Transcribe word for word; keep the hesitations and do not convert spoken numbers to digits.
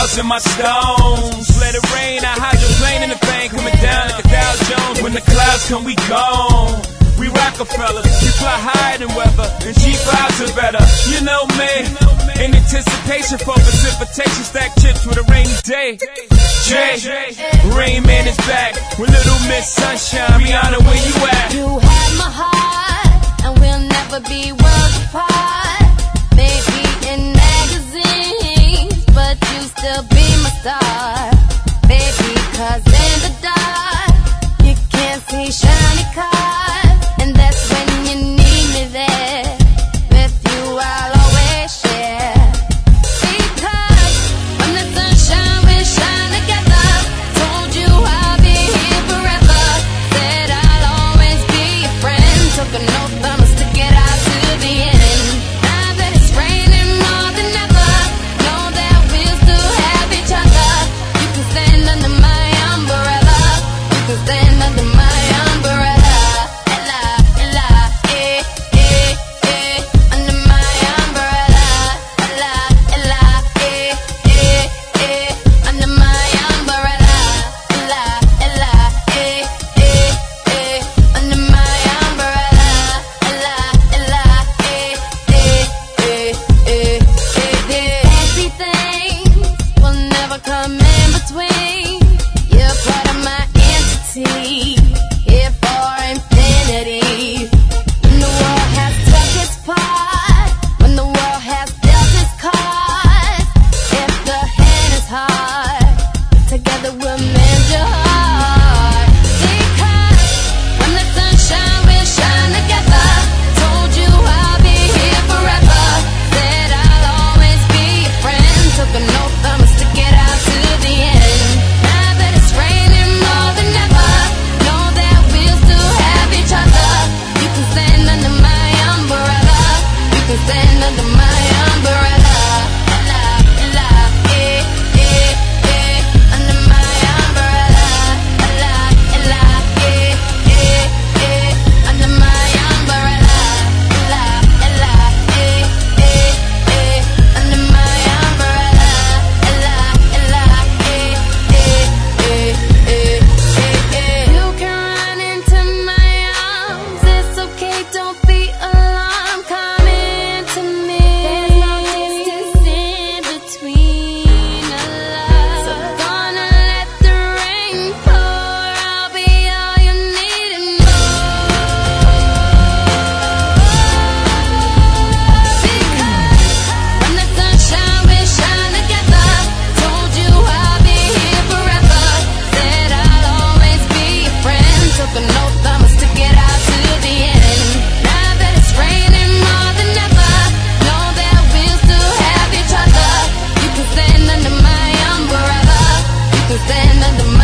clouds in my stones. Let it rain, I hydroplane in the thing, coming down like a Dow Jones. When the clouds come, we gone. We Rockefellers, we fly higher than weather, and G fives are better. You know me, in anticipation for precipitation, stack chips with a rainy day. Jay, Rain Man is back with Little Miss Sunshine. Rihanna, where you at? You have my heart, and we'll never be worlds apart. Maybe in magazines, but you still be my star. Baby, cause in the dark, you can't see shiny cars. And that's when you need me there. With you I'll always share. Because when the sunshine will shine together. Told you I'll be here forever. Said I'll always be your friend. Took an oath, I'ma stick it out to the end. Now that it's raining more than ever, know that we'll still have each other. You can stand under my umbrella. You can stand under my umbrella. Come in between, you're part of my entity, here for infinity. When the world has took its part, when the world has dealt its cards, if the hand is hard, together we'll mend your heart. Because when the sunshine will shine together, told you I'll be here forever. Said I'll always be your friend. Took an oath, I'ma stick it out to the end. Now that it's raining more than ever, know that we'll still have each other. You can stand under my umbrella. You can stand under my umbrella. Ella, ella, eh, eh, eh, under my umbrella. Ella, ella, eh, eh, eh, under my umbrella. Ella, ella, eh, eh, eh, under my umbrella. Ella, ella, eh, eh, eh, eh, eh, eh. You can run into my arms. It's okay, don't be alarmed. Come into me. There's no distance in between us. So gonna let the rain pour. I'll be all you need and more. Because when the sunshine will shine together, told you I'll be here forever. Said I'll always be your friend. Took an oath, I'ma stick it out to the end. Now that it's raining more than ever, know that we'll still have each other. You can stand under my umbrella. You can stand under my